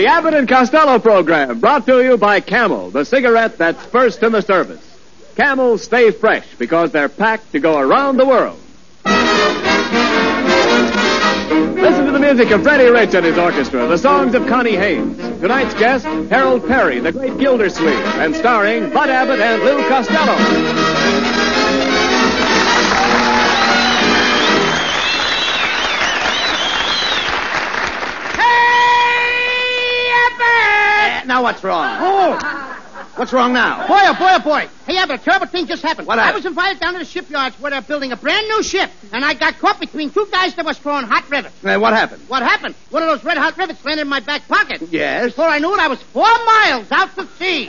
The Abbott and Costello program, brought to you by Camel, the cigarette that's first in the service. Camels stay fresh because they're packed to go around the world. Listen to the music of Freddie Rich and his orchestra, the songs of Connie Haynes. Tonight's guest, Harold Perry, the great Gildersleeve, and starring Bud Abbott and Lou Costello. Now what's wrong? Oh! What's wrong now? Boy. Hey, Abbott, a terrible thing just happened. What happened? I was invited down to the shipyards where they're building a brand new ship, and I got caught between two guys that was throwing hot rivets. What happened? What happened? One of those red hot rivets landed in my back pocket. Yes? Before I knew it, I was 4 miles out to sea.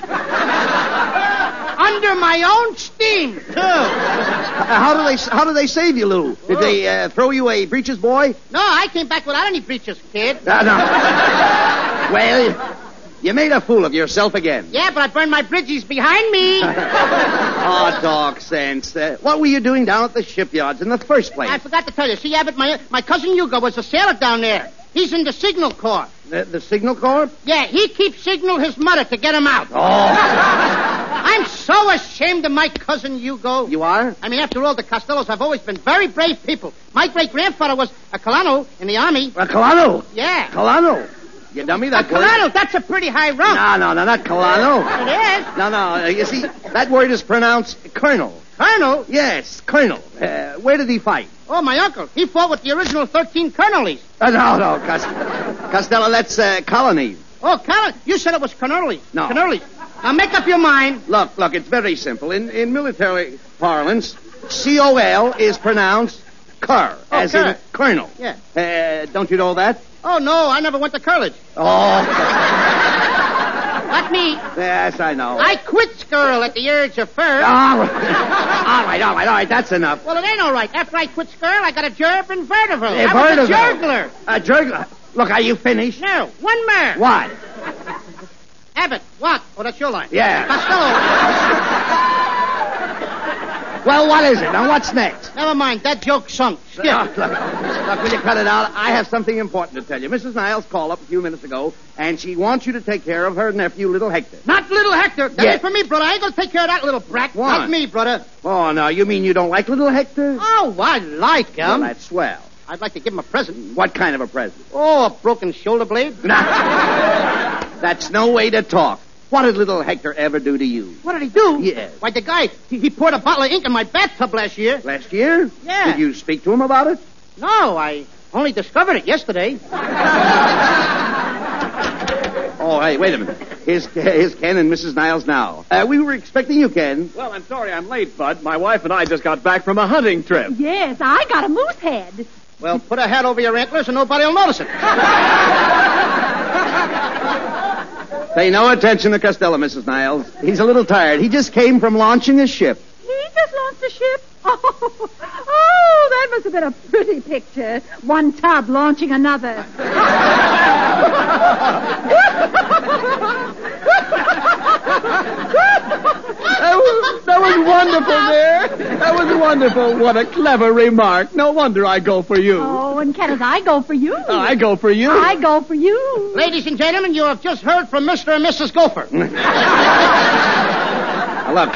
Under my own steam, too. How do they save you, Lou? Did they throw you a breeches boy? No, I came back without any breeches, kid. No. Well, you made a fool of yourself again. Yeah, but I burned my bridges behind me. Oh, talk sense. What were you doing down at the shipyards in the first place? I forgot to tell you. See, Abbott, my cousin Hugo was a sailor down there. He's in the Signal Corps. The Signal Corps? Yeah, he keeps signal his mother to get him out. Oh. I'm so ashamed of my cousin Hugo. You are? I mean, after all, the Costellos have always been very brave people. My great-grandfather was a Colano in the Army. A Colano? Yeah. Colano? You dummy, that word. Colano, that's a pretty high rank. No, not Colano. It is. No, you see, that word is pronounced Colonel. Colonel? Yes, Colonel. Where did he fight? Oh, my uncle. He fought with the original 13 colonels. No, Costello, that's colonies. Oh, colony. You said it was colonels. No. Colonels. Now, make up your mind. Look, it's very simple. In military parlance, C-O-L is pronounced cur, as in colonel. Yeah. Don't you know that? Oh, no, I never went to college. Oh. Not me. Yes, I know. I quit school at the age of 4. All right, that's enough. Well, it ain't all right. After I quit school, I got a job in Vertival. I was a juggler. A juggler? Look, are you finished? No, one more. What? Abbott, what? Oh, that's your line. Yeah. Costello. Well, what is it? Now, what's next? Never mind. That joke sunk. Skip. Look, will you cut it out? I have something important to tell you. Mrs. Niles called up a few minutes ago, and she wants you to take care of her nephew, little Hector. Not little Hector. That ain't for me, brother. I ain't going to take care of that little brat. Why? Not me, brother. Oh, no. You mean you don't like little Hector? Oh, I like him. Well, that's swell. I'd like to give him a present. What kind of a present? Oh, a broken shoulder blade. That's no way to talk. What did little Hector ever do to you? What did he do? Yes. Why, the guy, he poured a bottle of ink in my bathtub last year. Last year? Yeah. Did you speak to him about it? No, I only discovered it yesterday. Oh, hey, wait a minute. Here's Ken and Mrs. Niles now. We were expecting you, Ken. Well, I'm sorry I'm late, Bud. My wife and I just got back from a hunting trip. Yes, I got a moose head. Well, put a hat over your antlers and nobody will notice it. Pay no attention to Costello, Mrs. Niles. He's a little tired. He just came from launching a ship. He just launched a ship? Oh, that must have been a pretty picture. One tub launching another. That was wonderful, dear. That was wonderful. What a clever remark. No wonder I go for you. Oh, and Kenneth, I go for you. I go for you. I go for you. Ladies and gentlemen, you have just heard from Mr. and Mrs. Gopher. Look,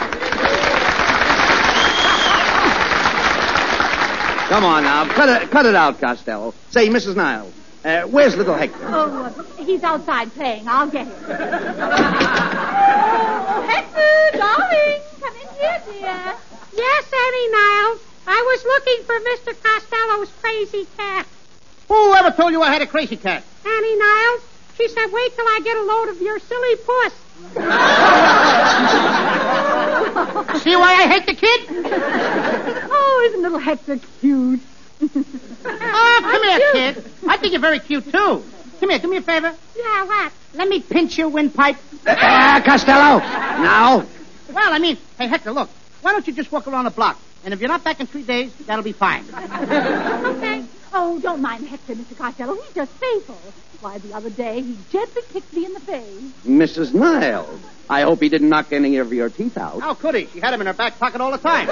come on now. Cut it out, Costello. Say, Mrs. Niles, where's little Hector? Oh, he's outside playing. I'll get him. Oh, Hector, darling, come in here, dear. Yes, Annie Niles. I was looking for Mr. Costello's crazy cat. Who ever told you I had a crazy cat? Annie Niles. She said, wait till I get a load of your silly puss. See why I hate the kid? Oh, isn't little Hector cute? Oh, come here, kid. I think you're very cute, too. Come here, do me a favor. Yeah, what? Let me pinch your windpipe. Costello! Now? Well, I mean, hey, Hector, look. Why don't you just walk around the block? And if you're not back in 3 days, that'll be fine. Okay. Oh, don't mind Hector, Mr. Costello. He's just faithful. Why, the other day, he gently kicked me in the face. Mrs. Niles, I hope he didn't knock any of your teeth out. How could he? She had him in her back pocket all the time.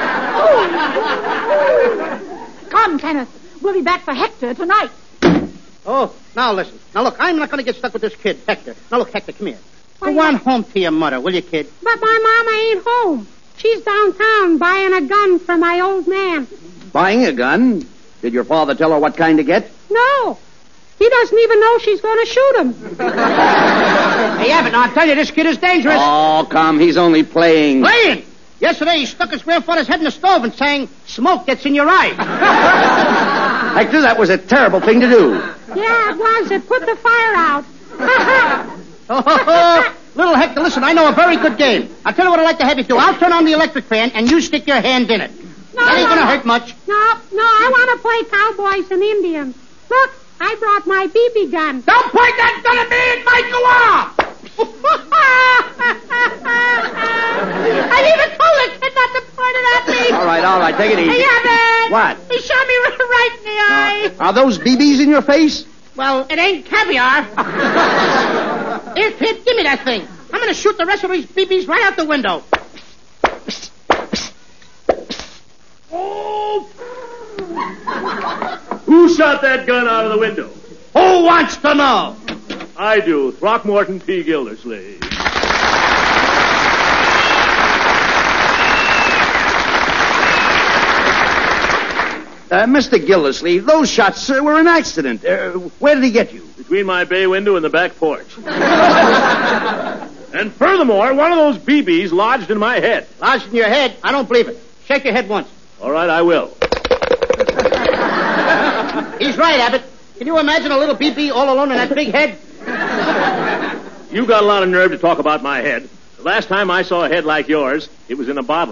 Come, Kenneth. We'll be back for Hector tonight. Oh, now listen. Now, look, I'm not going to get stuck with this kid, Hector. Now, look, Hector, come here. Go on home to your mother, will you, kid? But my mama ain't home. She's downtown buying a gun for my old man. Buying a gun? Did your father tell her what kind to get? No. He doesn't even know she's going to shoot him. Hey, Abbott, now, I tell you, this kid is dangerous. Oh, come, he's only playing. Playing? Yesterday, he stuck his grandfather's head in the stove and sang, "Smoke gets in your eye." Hector, that was a terrible thing to do. Yeah, it was. It put the fire out. Oh, little Hector, listen, I know a very good game. I'll tell you what I'd like to have you do. I'll turn on the electric fan, and you stick your hand in it. No, that ain't going to hurt much. No, I want to play cowboys and Indians. Look, I brought my BB gun. Don't point that gun at me. It might go off. I even told the kid not to point it at me. All right, take it easy. Hey, Abbott. What? He shot me right in the eye. Are those BBs in your face? Well, it ain't caviar. Here, kid, give me that thing. I'm going to shoot the rest of these BBs right out the window. Oh! Who shot that gun out of the window? Who wants to know? I do. Throckmorton P. Gildersleeve. Mr. Gildersleeve, those shots were an accident. Where did he get you? Between my bay window and the back porch. And furthermore, one of those BBs lodged in my head. Lodged in your head? I don't believe it. Shake your head once. All right, I will. He's right, Abbott. Can you imagine a little BB all alone in that big head? You got a lot of nerve to talk about my head. The last time I saw a head like yours, it was in a bottle.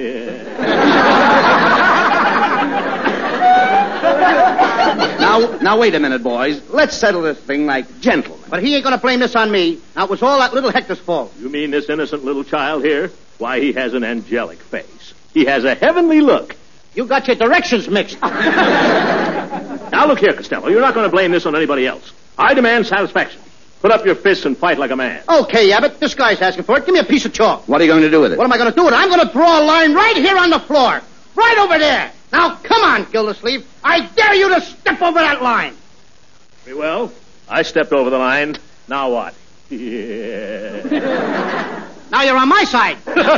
Now, wait a minute, boys. Let's settle this thing like gentlemen. But he ain't going to blame this on me. Now, it was all that little Hector's fault. You mean this innocent little child here? Why, he has an angelic face. He has a heavenly look. You got your directions mixed. Now, look here, Costello. You're not going to blame this on anybody else. I demand satisfaction. Put up your fists and fight like a man. Okay, Abbott. This guy's asking for it. Give me a piece of chalk. What are you going to do with it? What am I going to do with it? I'm going to draw a line right here on the floor. Right over there. Now, come on, Gildersleeve. I dare you to step over that line. Very well. I stepped over the line. Now what? Yeah. Now you're on my side.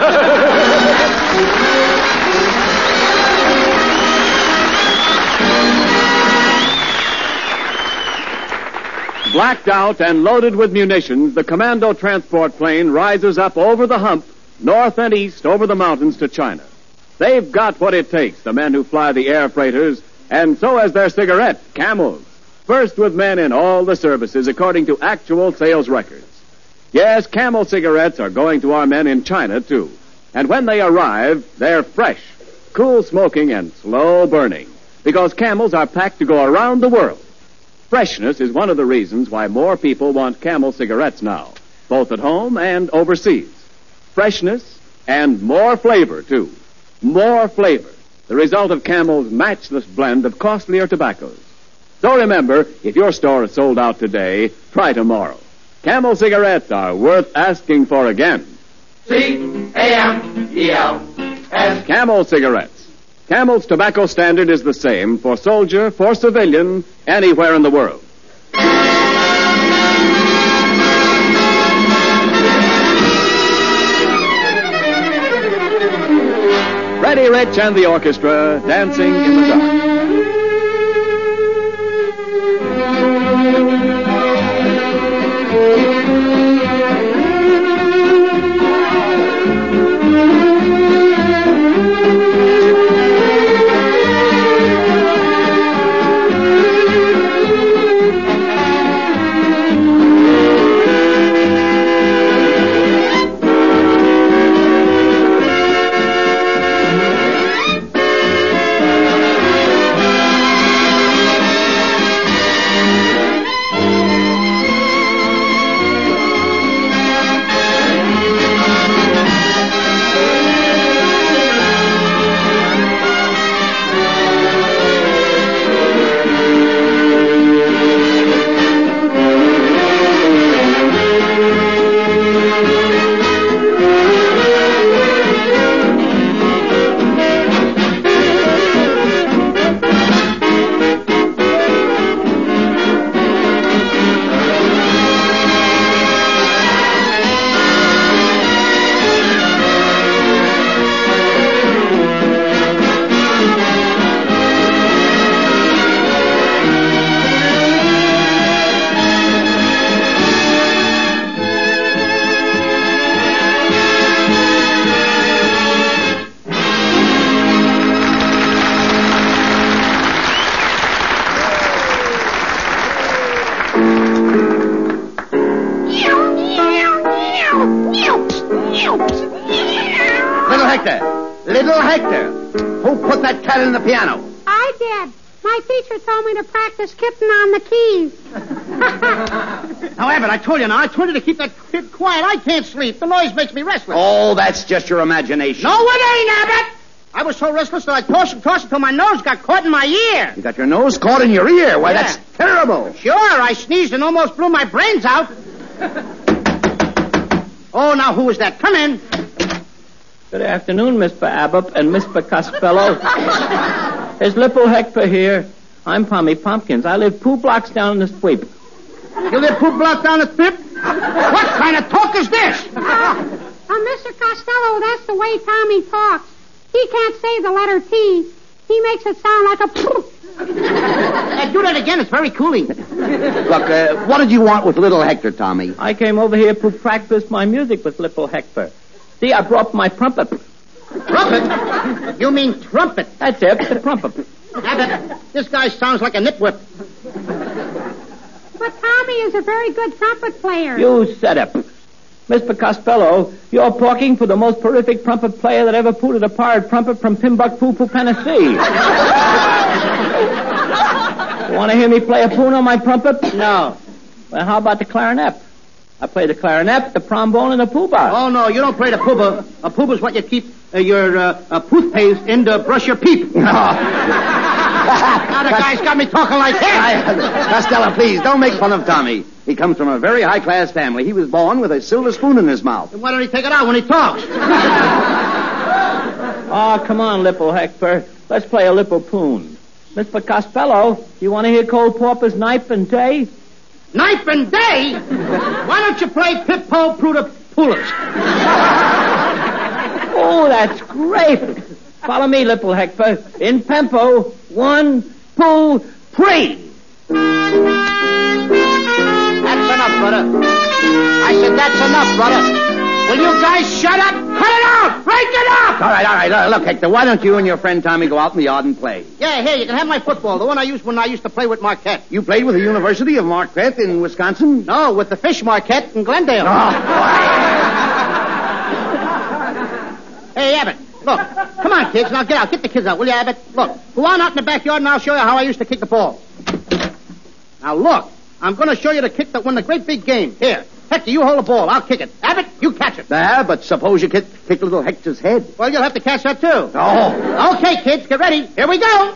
Blacked out and loaded with munitions, the commando transport plane rises up over the hump, north and east over the mountains to China. They've got what it takes, the men who fly the air freighters, and so has their cigarette, Camels. First with men in all the services according to actual sales records. Yes, Camel cigarettes are going to our men in China, too. And when they arrive, they're fresh, cool smoking, and slow burning, because Camels are packed to go around the world. Freshness is one of the reasons why more people want Camel cigarettes now, both at home and overseas. Freshness and more flavor, too. More flavor. The result of Camel's matchless blend of costlier tobaccos. So remember, if your store is sold out today, try tomorrow. Camel cigarettes are worth asking for again. C-A-M-E-L-S. Camel cigarettes. Camel's tobacco standard is the same for soldier, for civilian, anywhere in the world. Freddie Rich and the orchestra dancing in the dark. Little Hector, who put that cat in the piano? I did. My teacher told me to practice kitten on the keys. Now, Abbott, I told you to keep that kid quiet. I can't sleep. The noise makes me restless. Oh, that's just your imagination. No, it ain't, Abbott. I was so restless that I tossed until my nose got caught in my ear. You got your nose caught in your ear. Why, Yeah. that's terrible. Sure, I sneezed and almost blew my brains out. Oh, now who is that? Come in. Good afternoon, Mr. Abbott and Mr. Costello. There's Lipple Hector here. I'm Pommy Pumpkins. I live 2 blocks down the street. You live 2 blocks down the strip? What kind of talk is this? Mr. Costello, that's the way Tommy talks. He can't say the letter T. He makes it sound like a poof. Do that again. It's very cooling. Look, what did you want with little Hector, Tommy? I came over here to practice my music with Lipple Hector. See, I brought my trumpet. Trumpet? You mean trumpet? That's it, the trumpet. Abbott, this guy sounds like a nitwhip. But Tommy is a very good trumpet player. You said it. Mr. Costello, you're talking to the most terrific trumpet player that ever pooted a pirate trumpet from Timbuktu to Tennessee. You want to hear me play a poon on my trumpet? No. Well, how about the clarinet? I play the clarinet, the trombone, and the poobah. Oh, no, you don't play the poobah. A poobah's what you keep your toothpaste in to brush your peep. No. Now the guy's got me talking like that. Costello, please, don't make fun of Tommy. He comes from a very high-class family. He was born with a silver spoon in his mouth. Then why don't he take it out when he talks? Oh, come on, Lipple Hector. Let's play a Lipple poon. Mr. Costello, you want to hear Cole Porpoise Night and Day? Night and day? Why don't you play Pip-Po Pruda-Poolas? Oh, that's great. Follow me, Lipple Hector. In tempo. 1, 2, 3. That's enough, brother. I said that's enough, brother. Will you guys shut up? Cut it out! Break it up! All right. Look, Hector, why don't you and your friend Tommy go out in the yard and play? Yeah, here, you can have my football, the one I used when I used to play with Marquette. You played with the University of Marquette in Wisconsin? No, with the Fish Marquette in Glendale. Hey, Abbott, look. Come on, kids. Now get out. Get the kids out, will you, Abbott? Look, go on out in the backyard and I'll show you how I used to kick the ball. Now, look. I'm going to show you the kick that won the great big game. Here. Hector, you hold the ball. I'll kick it. Abbott, you catch it. But suppose you kick little Hector's head. Well, you'll have to catch that, too. Oh. Okay, kids, get ready. Here we go.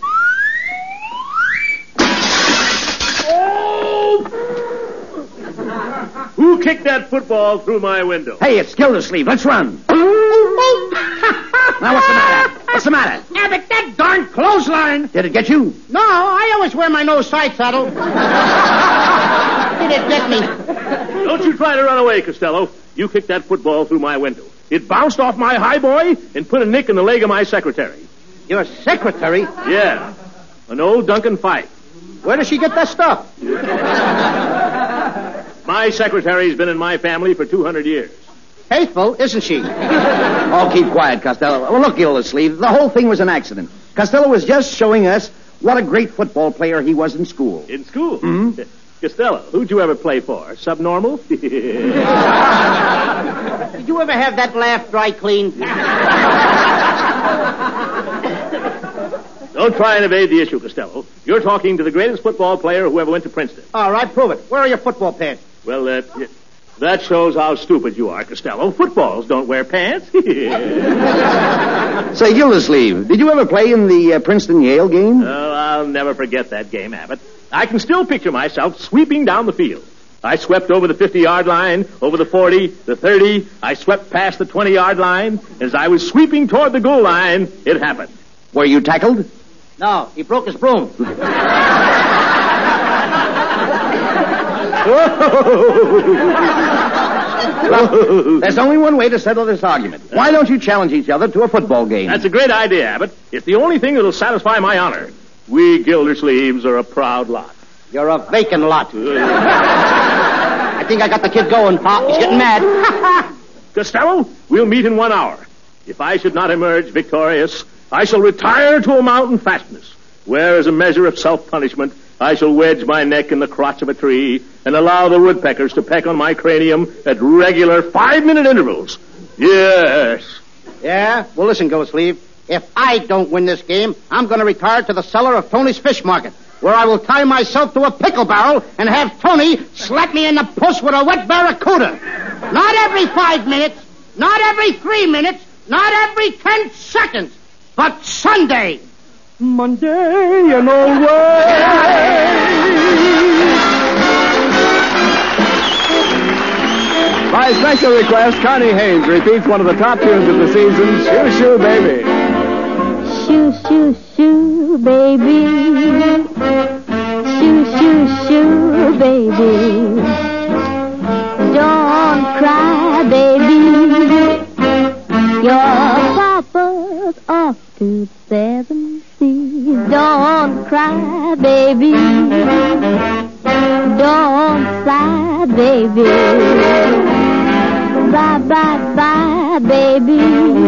Who kicked that football through my window? Hey, it's Gildersleeve. Let's run. Now, what's the matter? Abbott, that darn clothesline. Did it get you? No, I always wear my nose side saddle. Did it get me? Don't you try to run away, Costello. You kicked that football through my window. It bounced off my high boy and put a nick in the leg of my secretary. Your secretary? Yeah, an old Duncan Fife. Where does she get that stuff? My secretary's been in my family for 200 years. Faithful, isn't she? Oh, keep quiet, Costello. Well, look, Gildersleeve, the whole thing was an accident. Costello was just showing us what a great football player he was in school. In school? Mm-hmm. Costello, who'd you ever play for? Subnormal? Did you ever have that laugh dry clean? Don't try and evade the issue, Costello. You're talking to the greatest football player who ever went to Princeton. All right, prove it. Where are your football pants? Well, that shows how stupid you are, Costello. Footballs don't wear pants. Say, Gildersleeve, did you ever play in the Princeton-Yale game? Oh, I'll never forget that game, Abbott. I can still picture myself sweeping down the field. I swept over the 50-yard line, over the 40, the 30. I swept past the 20-yard line. As I was sweeping toward the goal line, it happened. Were you tackled? No, he broke his broom. Well, there's only one way to settle this argument. Why don't you challenge each other to a football game? That's a great idea, Abbott. It's the only thing that'll satisfy my honor. We Gildersleeves are a proud lot. You're a vacant lot. I think I got the kid going, Pop. He's getting mad. Costello, we'll meet in 1 hour. If I should not emerge victorious, I shall retire to a mountain fastness, where, as a measure of self-punishment, I shall wedge my neck in the crotch of a tree and allow the woodpeckers to peck on my cranium at regular 5-minute intervals. Yes. Yeah? Well, listen, Gildersleeve. If I don't win this game, I'm going to retire to the cellar of Tony's Fish Market, where I will tie myself to a pickle barrel and have Tony slap me in the puss with a wet barracuda. Not every 5 minutes, not every 3 minutes, not every 10 seconds, but Sunday. Monday and always. By special request, Connie Haynes repeats one of the top tunes of the season, Shoo Shoo Baby. Shoo, shoo, shoo, baby. Shoo, shoo, shoo, baby. Don't cry, baby. Your papa's off to the 7 seas. Don't cry, baby. Don't sigh, baby. Bye, bye, bye, baby.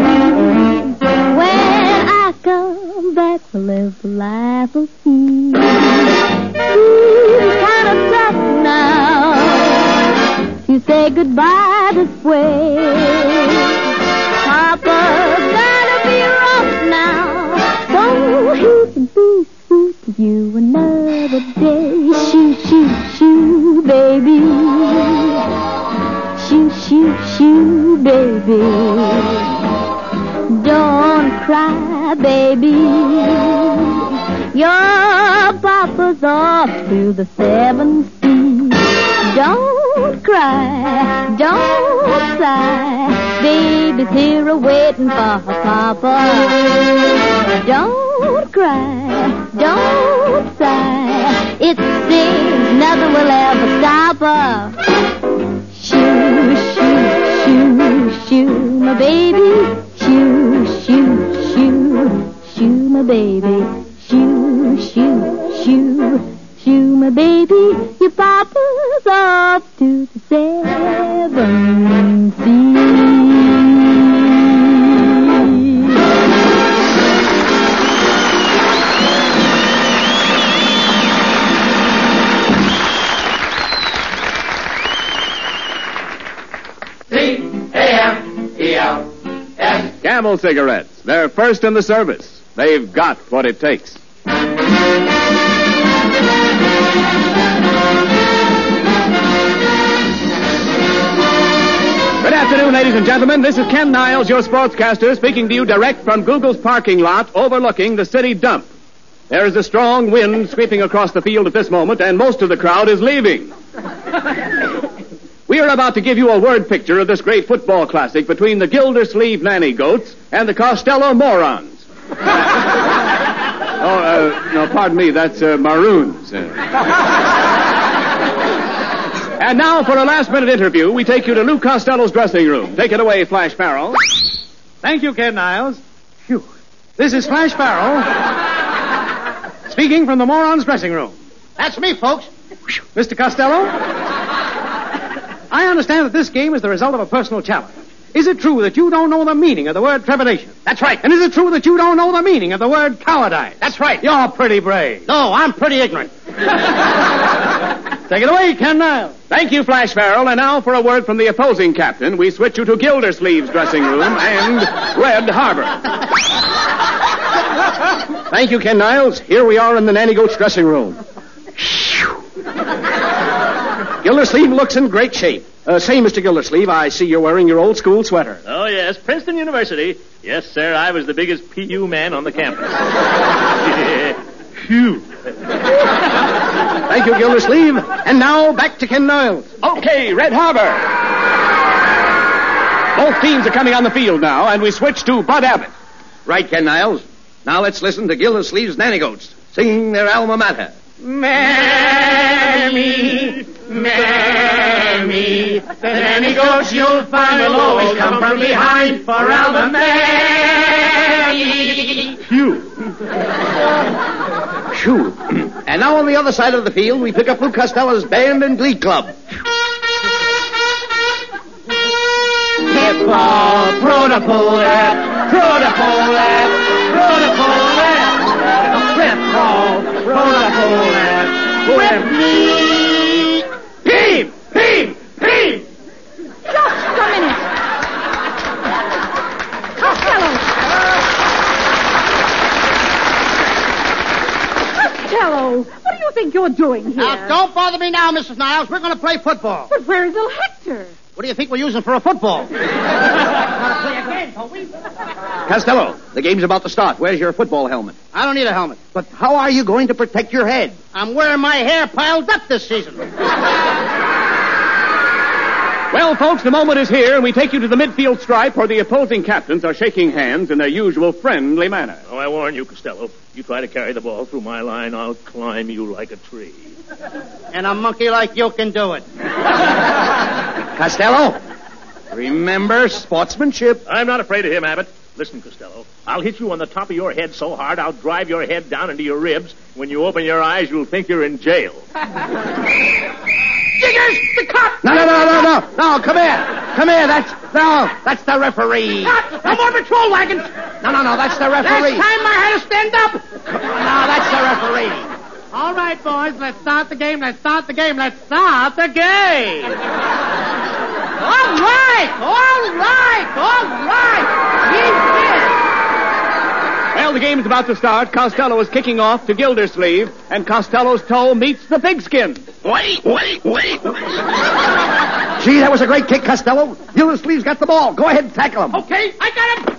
When I come back, we'll live the life of me. It's kind of tough now to say goodbye this way. Papa's gotta be rough now, so he can be sweet to you another day. Shoo, shoo, shoo, baby. Shoo, shoo, shoo, baby. Don't cry, baby. Your papa's off to the 7 seas. Don't cry, don't sigh. Baby's here a-waiting for her papa. Don't cry, don't sigh. It seems nothing will ever stop her. Shoo, shoo, shoo, shoo, my baby. Shoo, shoo, shoo, shoo, my baby. Shoo, shoo, shoo, shoo, my baby. Your papa's off to the 7 seas. C-A-M-E-L-S. Camel cigarettes. They're first in the service. They've got what it takes. Good afternoon, ladies and gentlemen. This is Ken Niles, your sportscaster, speaking to you direct from Google's parking lot overlooking the city dump. There is a strong wind sweeping across the field at this moment, and most of the crowd is leaving. We are about to give you a word picture of this great football classic between the Gildersleeve Nanny Goats and the Costello Morons. No, pardon me, that's Maroons. And now, for a last-minute interview, we take you to Lou Costello's dressing room. Take it away, Flash Farrell. Thank you, Ken Niles. Phew. This is Flash Farrell, speaking from the Morons' dressing room. That's me, folks. Mr. Costello, I understand that this game is the result of a personal challenge. Is it true that you don't know the meaning of the word trepidation? That's right. And is it true that you don't know the meaning of the word cowardice? That's right. You're pretty brave. No, I'm pretty ignorant. Take it away, Ken Niles. Thank you, Flash Farrell. And now for a word from the opposing captain. We switch you to Gildersleeve's dressing room and Red Harbor. Thank you, Ken Niles. Here we are in the Nanny Goat's dressing room. Gildersleeve looks in great shape. Say, Mr. Gildersleeve, I see you're wearing your old school sweater. Oh, yes, Princeton University. Yes, sir, I was the biggest PU man on the campus. Phew. Thank you, Gildersleeve. And now, back to Ken Niles. Okay, Red Harbor. Both teams are coming on the field now, and we switch to Bud Abbott. Right, Ken Niles. Now let's listen to Gildersleeve's Nanny Goats singing their alma mater. Mammy, Mammy, the nanny goats you'll find will always come from behind for Alma Mammy. Phew. Phew. And now on the other side of the field, we pick up Lou Costello's band and glee club. Hip-hop, protopole, protopole, protopole, flip-ball, protopole. think you're doing here? Now, don't bother me now, Mrs. Niles. We're going to play football. But where's little Hector? What do you think we're using for a football? Gotta play a game, don't we? Costello, the game's about to start. Where's your football helmet? I don't need a helmet. But how are you going to protect your head? I'm wearing my hair piled up this season. Well, folks, the moment is here, and we take you to the midfield stripe where the opposing captains are shaking hands in their usual friendly manner. Oh, I warn you, Costello. You try to carry the ball through my line, I'll climb you like a tree. And a monkey like you can do it. Costello, remember sportsmanship. I'm not afraid of him, Abbott. Listen, Costello, I'll hit you on the top of your head so hard I'll drive your head down into your ribs. When you open your eyes, you'll think you're in jail. Jiggers, the cop! No, come here. That's the referee. Cop, no more patrol wagons. No, that's the referee. Last time I had to stand up. No, that's the referee. All right, boys, let's start the game. All right. Well, the game's about to start. Costello is kicking off to Gildersleeve, and Costello's toe meets the pigskin. Wait. Gee, that was a great kick, Costello. Gildersleeve's got the ball. Go ahead and tackle him. Okay, I got him.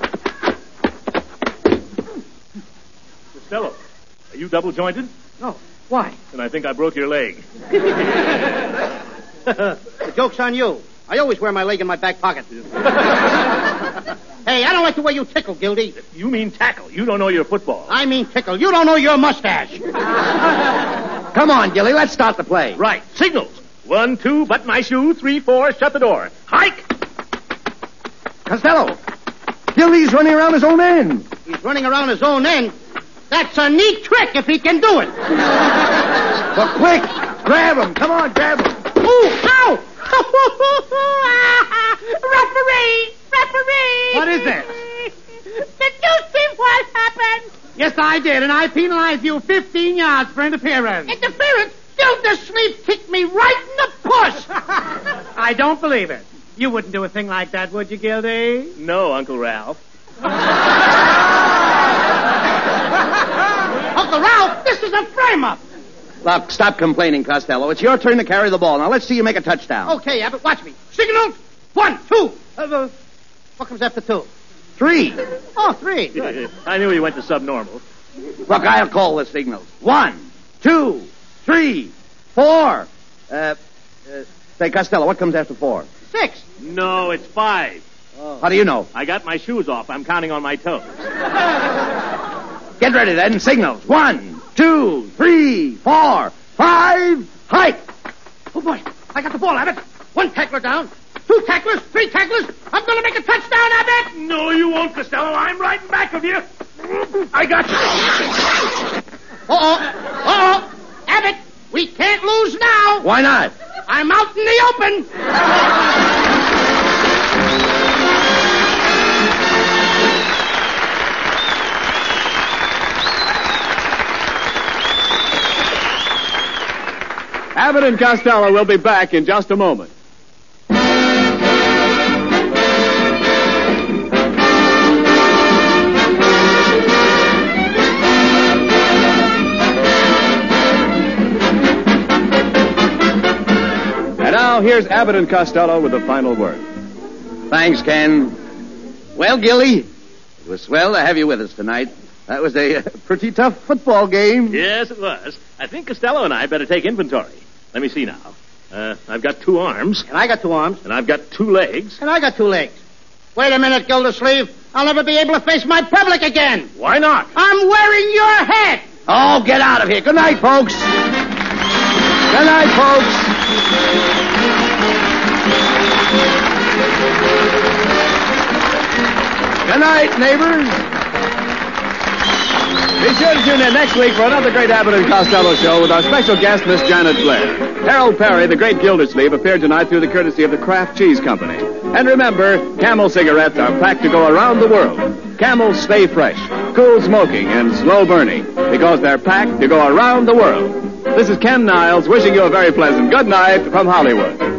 Costello, are you double-jointed? No, why? Then I think I broke your leg. The joke's on you. I always wear my leg in my back pocket. Hey, I don't like the way you tickle, Gildy. You mean tackle. You don't know your football. I mean tickle. You don't know your mustache. Come on, Gilly, let's start the play. Right. Signals. 1, 2, button my shoe. 3, 4, shut the door. Hike! Costello, Gildy's running around his own end. He's running around his own end. That's a neat trick if he can do it. But quick, grab him. Come on, grab him. Ooh, ow! Referee! What is it? Did you see what happened? Yes, I did, and I penalized you 15 yards for interference. Interference? Gildersleeve kicked me right in the puss! I don't believe it. You wouldn't do a thing like that, would you, Gildy? No, Uncle Ralph. Uncle Ralph, this is a frame-up! Look, stop complaining, Costello. It's your turn to carry the ball. Now, let's see you make a touchdown. Okay, Abbott, watch me. Signals. 1, 2. What comes after 2? 3. Oh, 3. Good. I knew he went to subnormal. Look, I'll call the signals. 1, 2, 3, 4. Say, Costello, what comes after 4? 6. No, it's 5. How do you know? I got my shoes off. I'm counting on my toes. Get ready, then. Signals. 1, 2, 3, 4, 5. Hike! Oh, boy. I got the ball, Abbott. 1 tackler down. 2 tacklers. 3 tacklers. I'm going to make a touchdown, Abbott. No, you won't, Costello. I'm right in back of you. I got you. Uh-oh. Abbott, we can't lose now. Why not? I'm out in the open. Abbott and Costello will be back in just a moment. And now, here's Abbott and Costello with the final word. Thanks, Ken. Well, Gilly, it was swell to have you with us tonight. That was a pretty tough football game. Yes, it was. I think Costello and I better take inventory. Let me see now. I've got 2 arms. And I got 2 arms. And I've got 2 legs. And I got 2 legs. Wait a minute, Gildersleeve. I'll never be able to face my public again. Why not? I'm wearing your head. Oh, get out of here. Good night, folks. Good night, folks. Good night, neighbors. Be sure to tune in next week for another great Abbott and Costello show with our special guest, Miss Janet Blair. Harold Perry, the great Gildersleeve, appeared tonight through the courtesy of the Kraft Cheese Company. And remember, Camel cigarettes are packed to go around the world. Camels stay fresh, cool smoking, and slow burning because they're packed to go around the world. This is Ken Niles wishing you a very pleasant good night from Hollywood.